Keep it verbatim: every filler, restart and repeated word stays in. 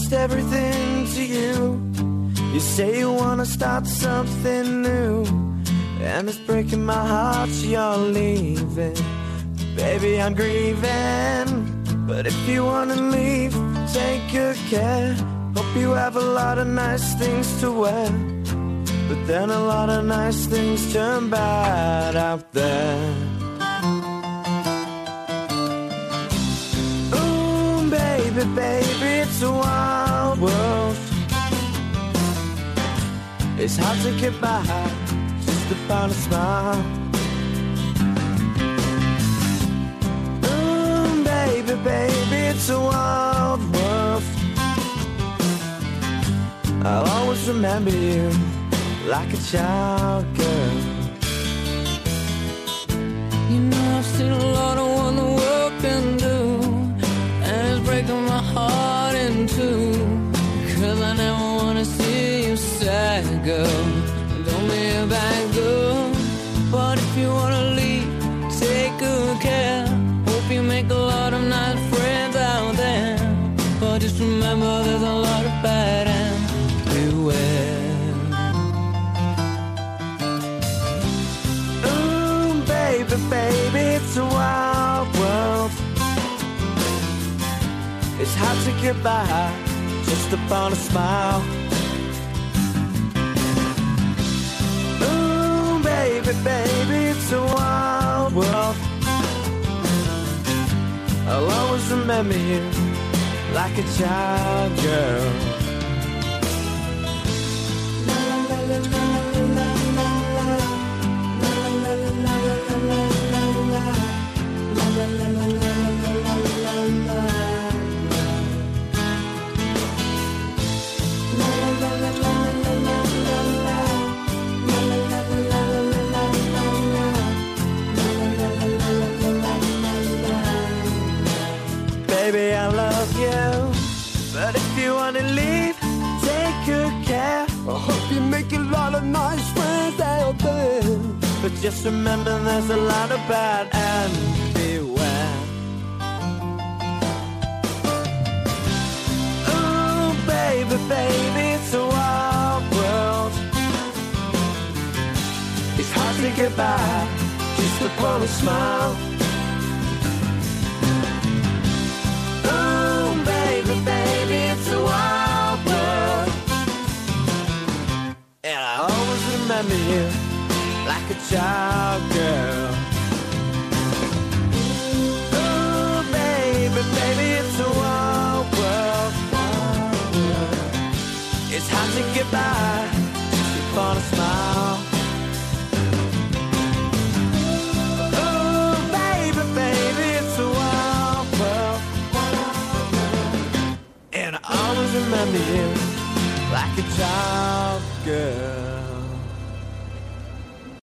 lost everything to you. You say you wanna start something new, and it's breaking my heart you're leaving. Baby, I'm grieving, but if you wanna leave, take good care. Hope you have a lot of nice things to wear, but then a lot of nice things turn bad out there. Ooh, baby, baby, it's a wild world. It's hard to get by just upon a smile. Ooh, baby, baby, it's a wild world. I'll always remember you like a child girl. You know I've seen a lot of what the world can do, and it's breaking my heart in two. Cause I never wanna see you sad, girl. Don't be a bad girl. But if you wanna leave, take good care. Hope you make a lot of nice friends out there. But just remember there's a lot of bad and beware. Ooh, baby, baby, it's a wild world. It's hard to get by just upon a smile. Ooh, baby, baby, it's a wild world. I'll always remember you like a child girl. Baby, I love you, but if you wanna leave, take good care. I hope you make a lot of nice friends out there. But just remember there's a lot of bad and beware. Ooh, baby, baby, it's a wild world. It's hard to get by just upon a smile. Ooh, baby, baby, it's a wild world. And I always remember you like a child girl. Ooh, baby, baby, it's a wild world. It's hard to get by just upon a smile. Ooh, baby, baby, it's a wild world. And I always remember you like a child girl.